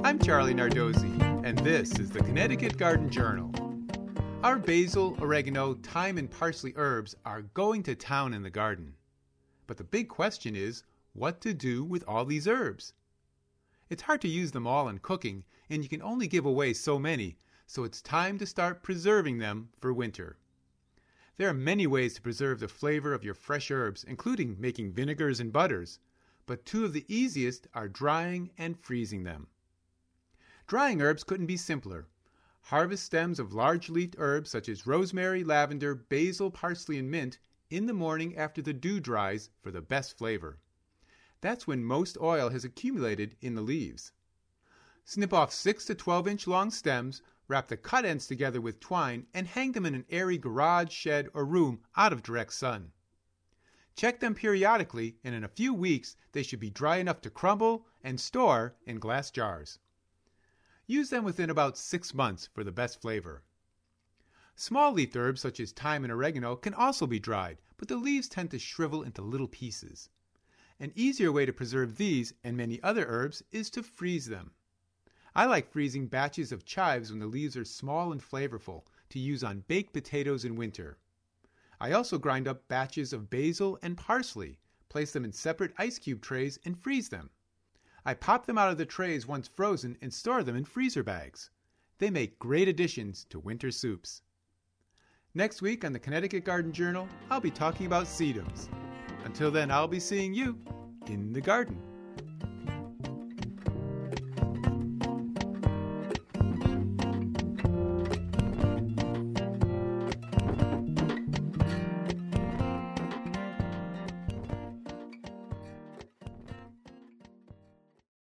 I'm Charlie Nardozzi, and this is the Connecticut Garden Journal. Our basil, oregano, thyme, and parsley herbs are going to town in the garden. But the big question is, what to do with all these herbs? It's hard to use them all in cooking, and you can only give away so many, so it's time to start preserving them for winter. There are many ways to preserve the flavor of your fresh herbs, including making vinegars and butters, but two of the easiest are drying and freezing them. Drying herbs couldn't be simpler. Harvest stems of large-leafed herbs such as rosemary, lavender, basil, parsley, and mint in the morning after the dew dries for the best flavor. That's when most oil has accumulated in the leaves. Snip off 6 to 12-inch long stems, wrap the cut ends together with twine, and hang them in an airy garage, shed, or room out of direct sun. Check them periodically, and in a few weeks they should be dry enough to crumble and store in glass jars. Use them within about 6 months for the best flavor. Small-leafed herbs such as thyme and oregano can also be dried, but the leaves tend to shrivel into little pieces. An easier way to preserve these and many other herbs is to freeze them. I like freezing batches of chives when the leaves are small and flavorful to use on baked potatoes in winter. I also grind up batches of basil and parsley, place them in separate ice cube trays, and freeze them. I pop them out of the trays once frozen and store them in freezer bags. They make great additions to winter soups. Next week on the Connecticut Garden Journal, I'll be talking about sedums. Until then, I'll be seeing you in the garden.